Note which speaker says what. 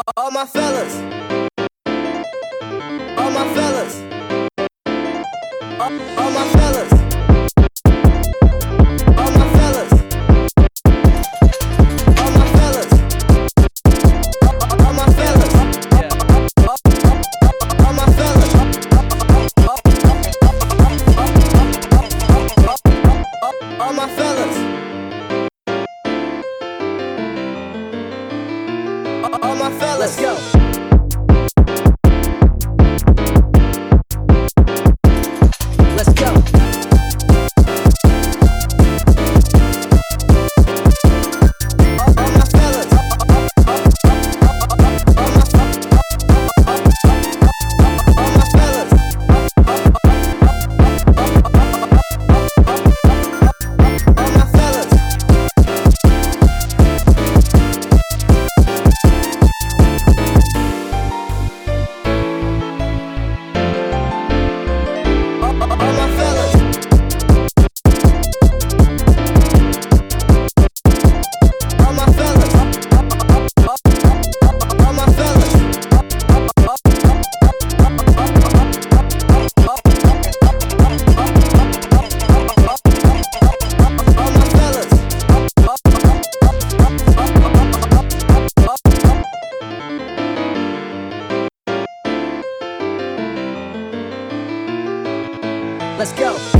Speaker 1: All my fellas, all my fellas, all my fellas, all my fellas, all my fellas, all my fellas, all my fellas, all my fellas, all my fellas. Let's go. Let's go. All my fellas. All my fellas. All my fellas. Let's go.